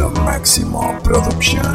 Lo Máximo Producción.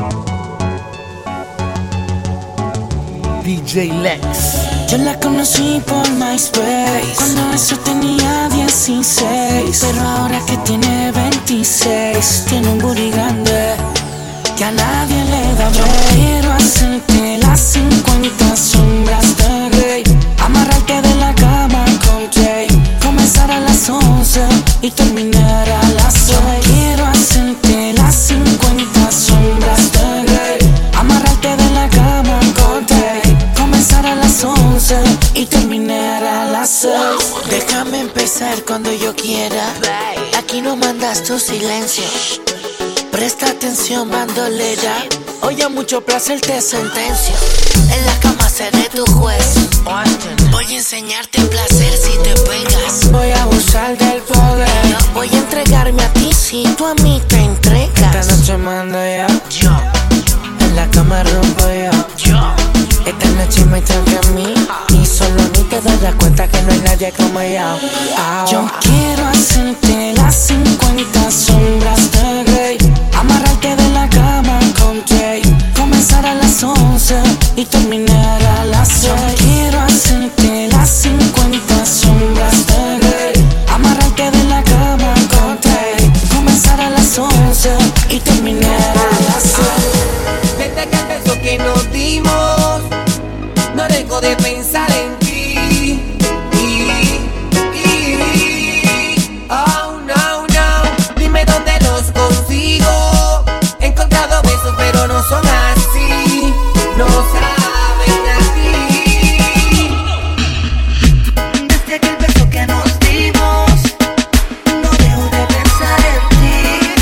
DJ Lex. Yo la conocí por MySpace cuando eso tenía 16, pero ahora que tiene 26 tiene un booty grande que a nadie le da break. Quiero hacerte las 50 sombras de Grey, amarrarte de la cama con Jay, comenzar a las 11 y terminar a las 6. Quiero hacerte las 50 sombras de Grey, amarrarte de la cama con Jay, comenzar a las 11 y terminar a las 6. Déjame empezar cuando yo quiera, aquí no mandas tu silencio. Presta atención, bandolera, hoy a mucho placer te sentencio. En la cama seré tu juez, voy a enseñarte placer si te pegas. Voy a abusar del poder, voy a entregarme a ti si tú a mí te entregas. Esta noche mando yo, en la cama rompo yo. Esta noche me toca a mí y solo a mí te darás cuenta que no hay nadie como yo. Yo quiero hacerte las 50 sombras de Grey, amarrarte de la cama con Jay, comenzar a las 11 y terminar a las 6. Quiero hacerte las 50 sombras de Grey, amarrarte de la cama con Jay, comenzar a las 11 y terminar a las 6. Desde que empezó que nos dimos, no dejo de pensar en ti. Oh no, no, dime dónde los consigo. He encontrado besos pero no son así, no saben a ti. Desde aquel beso que nos dimos, no dejo de pensar en ti.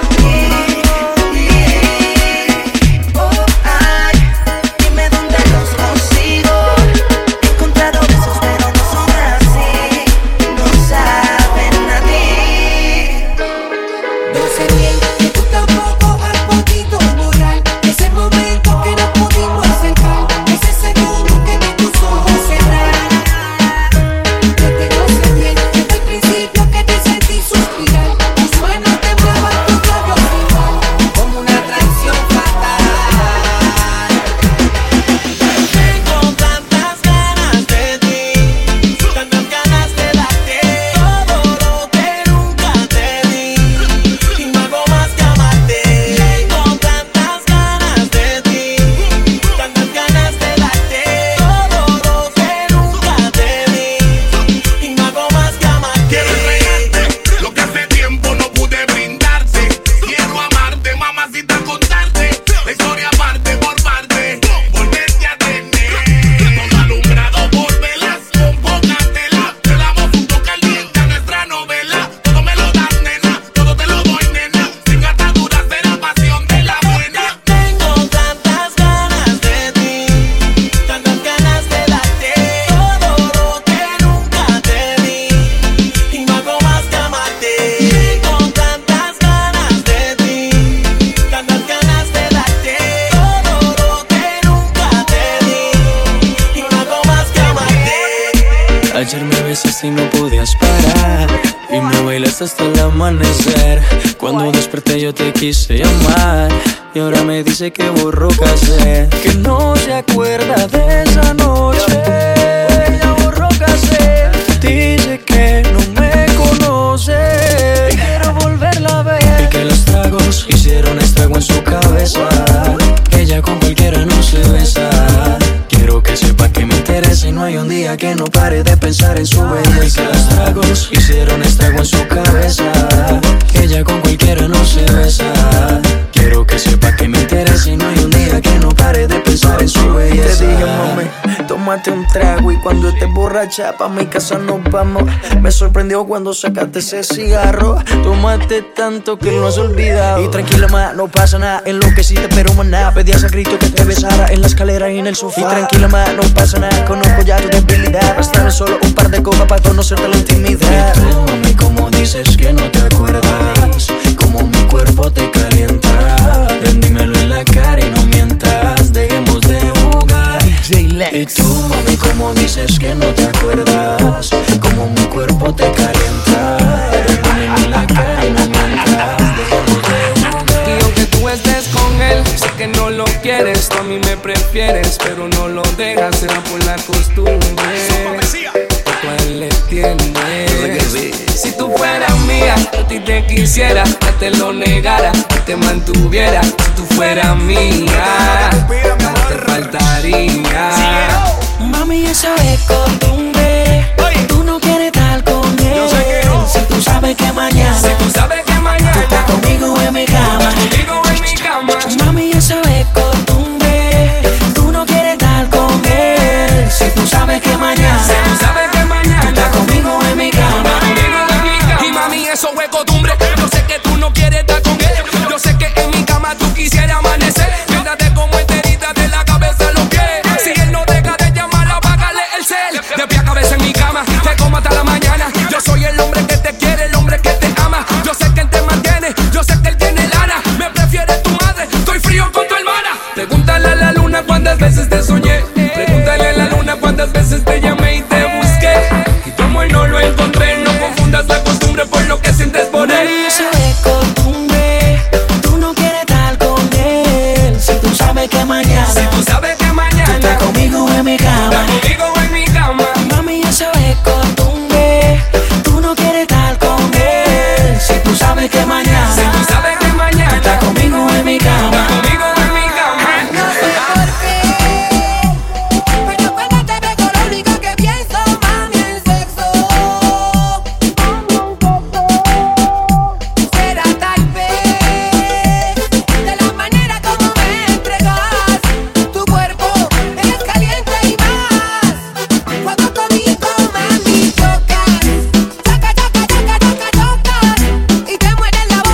Oh, ay, dime dónde los consigo. He encontrado besos pero no son así, no saben a ti. Yo sé bien que tú tampoco has podido borrar ese momento que no pudimos acercar, ese segundo que vi tus ojos cerrar. Yo sé bien desde el principio que te sentí suspirar, tus manos temblaban, tus labios igual, como una atracción fatal. Tengo tantas ganas de ti, tantas ganas de darte todo lo que nunca te di, y no hago más que amarte. Tengo tantas ganas de ti, tantas ganas de darte todo lo que nunca te di, y no hago más que amarte. Quiero entregarte lo que hace tiempo no pude brindarte. Quiero amarte, mamacita, contarte la historia parte por parte, volverte a tener. Todo alumbrado por velas, con poca tela, velamos juntos caliente a nuestra novela. Todo me lo das, nena, todo te lo doy, nena. Sin ataduras será pasión de la buena. Tengo tantas ganas de ti, tantas ganas de darte todo lo que nunca te di, y no hago más que amarte. Tengo tantas ganas de ti, tantas ganas de darte todo lo que nunca te di, y no hago más que amarte. Ayer me besaste y no podías parar, y me bailaste hasta el amanecer. Cuando desperté yo te quise llamar, y ahora me dice que borró cassette, que no se acuerda de esa noche. Ella borró cassette, dice que no me conoce, y quiero volverla a ver, y que los tragos hicieron estrago en su cabeza. Ella con cualquiera no se besa. Quiero que sepa que me interesa y no hay un día que no pare de pensar en su belleza. Los tragos hicieron estrago en su cabeza. Ella con cualquiera no se besa. Quiero que sepa que me interesa y no hay un día que no pare de pensar en su belleza. Te dije, mami, tómate un trago y cuando estés borracha pa' mi casa nos vamos. Me sorprendió cuando sacaste ese cigarro. Tómate tanto que lo has olvidado. Y tranquila, ma, no pasa nada. En lo que sí te pero maná. Pedías a grito que te besara en la escalera y en el sofá. Y tranquila, ma, no pasa nada. Conozco ya tu debilidad. Bastaron solo un par de copas para conocerte la intimidad. Y tú, mami, como dices que no te acuerdas, como mi cuerpo te calienta. Ven, dímelo en la cara y no mientas. Dejemos de jugar. DJ Lex. Y tú, mami, como dices que no te acuerdas, como mi cuerpo te calienta. Ven, dímelo en la cara y no mientas. Dejemos de jugar. tú a mí me prefieres, pero no lo dejas, será por la costumbre. Tú a él le tienes. Si tú fueras mía, a ti te quisiera, que te lo negara, que te mantuviera. Si tú fueras mía, nada te faltaría. Mami, eso es costumbre. Tú no quieres estar con él. Yo sé que no. Si tú sabes que mañana, Si tú sabes que mañana tú estás conmigo en mi cama. conmigo en mi cama. Mami, eso es costumbre. Tú no quieres estar con él. Si tú sabes que mañana, Si tú sabes que tú mañana estás conmigo en mi cama. conmigo en mi cama. Y mami, eso es costumbre. Yo sé que tú no quieres estar con él. Yo sé que en mi cama tú quisieras amanecer. Quédate como enterita de la cabeza a los pies. Si él no deja de llamar, apágale el cel. De pie a cabeza en mi cama, te como hasta la mañana. Yo soy el hombre que te quiere, el hombre que te ama. Yo sé que él te mantiene, yo sé que él tiene lana. Me prefiere tu madre, estoy frío con tu hermana. Pregúntale a la luna cuántas veces te soñé. Pregúntale a la luna cuántas veces te llamé y te busqué. Y como hoy no lo encontré, no confundas la costumbre por lo que sientes por él. Mami, eso es costumbre. Tú no quieres estar con él. Si tú sabes que mañana, Si tú sabes que tú mañana estás conmigo en mi cama. conmigo en mi cama. Mami, eso es costumbre. Tú no quieres estar con él. Si tú sabes que mañana, Si tú sabes que tú mañana estás conmigo en mi cama. conmigo en mi cama. No sé por qué, pero cuando te veo lo único que pienso, mami, es sexo. Será tal vez de la manera como me entregas tu cuerpo, eres caliente y más. Cuando todito, mami, tocas, toca, toca, toca, toca, tocas y te mueres la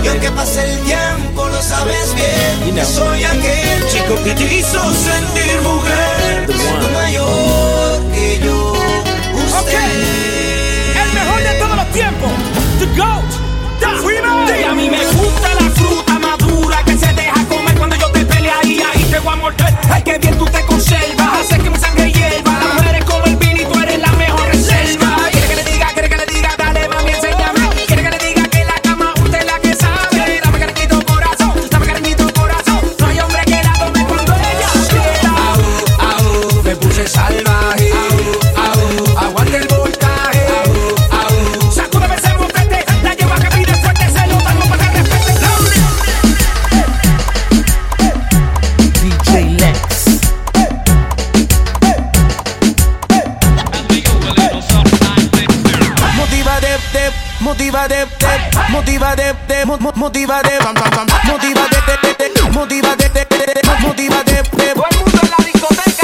Y aunque pase el tiempo, lo sabes bien, que soy aquel chico que te hizo sentir mujer, siendo mayor que yo. El mejor de todos los tiempos, The GOAT, y a mí me gusta la fruta madura que se deja comer cuando yo te pelearía y te voy a morder. Ay, que bien tú te conservas, haces que mi sangre hierva. Las mujeres como el vino y tú eres la mejor reserva. ¿Quiere que le diga, dale mami, enséñame? ¿Quiere que le diga que la cama usted es la que sabe? Dame cariñito corazón, no hay hombre que la tome cuando ella quiera. Me puse salvaje. Aguante el voltaje. Sacúdeme ese motete, la lleva que pide fuerte, se lo damos para que respete. DJ Lex. Todo el mundo en la discoteca.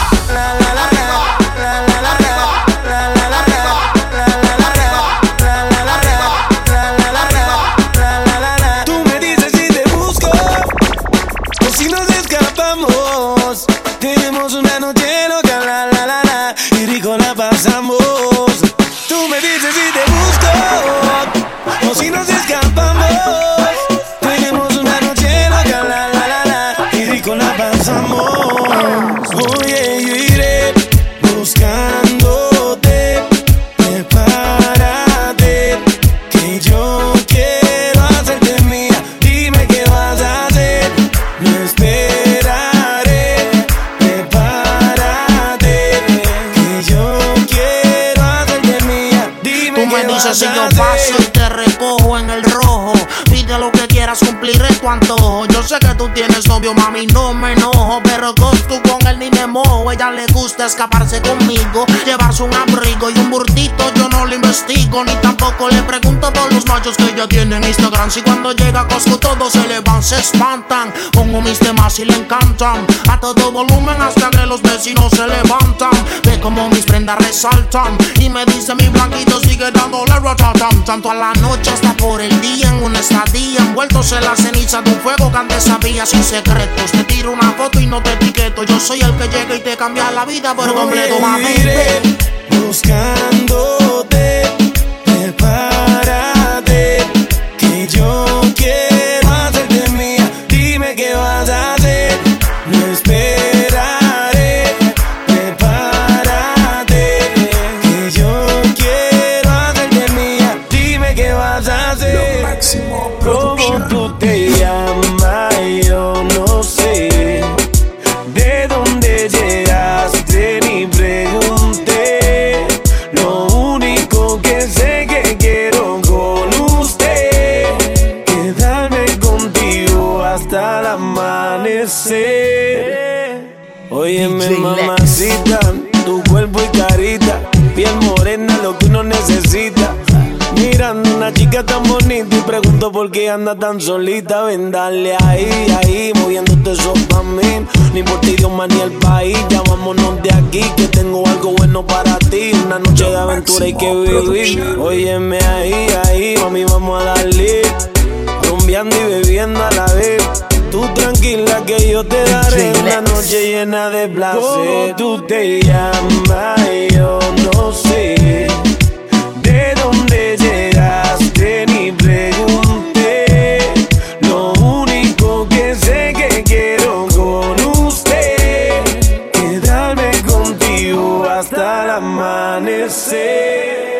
Tú me dices si te busco o si nos escapamos. Tenemos una noche loca, y rico la pasamos. Tú me dices si te busco o si nos escapamos. Tenemos una noche loca, y rico la pasamos. Oye, yo iré buscándote. Prepárate, que yo quiero hacerte mía. Dime qué vas a hacer, no esperaré. Prepárate, que yo quiero hacerte mía. Dime Tú me qué dices vas si a yo hacer. paso y te recojo en el rojo. Pide lo que quieras, cumpliré tu antojo. Yo sé que tú tienes novio, mami, no me enojo. Pero tú con él ni me mojo. Ella le gusta escaparse conmigo, llevarse un abrigo y un burdito. Yo no le investigo, ni tampoco le pregunto por los machos que ella tiene en Instagram. Si cuando llega a Costco todos se le van, se espantan. Pongo mis temas y le encantan. A todo volumen hasta que los vecinos se levantan. Ve como mis prendas resaltan. Y me dice mi blanquito sigue dándole ratatam. Tanto a la noche hasta por el día, en una estadía, envueltos en la ceniza de un fuego que antes sabía sin secretos. Te tiro una foto y no te etiqueto. Yo soy el que llega y te cambia la vida por completo, mami. Iré buscándote. Prepárate, que yo quiero hacerte mía. Dime qué vas a hacer, no esperaré. Prepárate, que yo quiero hacerte mía. Dime qué vas a hacer. Lo máximo ¿Cómo producción. tú te llamas? Yo no sé. ¿De dónde llegaste? Ni pregunté. Lo único que sé que quiero con usted, quedarme contigo hasta el amanecer. Óyeme, DJ mamacita, tu cuerpo y carita, piel morena, lo que uno necesita. Mirando una chica tan bonita y pregunto por qué anda tan solita. Ven, dale ahí, moviéndote eso pa' mí. No importa idioma ni el país, ya vámonos de aquí, que tengo algo bueno para ti. Una noche de aventura hay que vivir. Óyeme ahí, mami, vamos a darle. Rumbeando y bebiendo a la vez. Tú tranquila que yo te daré una noche llena de placer. ¿Cómo tú te llamas? Yo no sé. ¿De dónde llegaste? Ni pregunté. Lo único que sé que quiero con usted, quedarme contigo hasta el amanecer.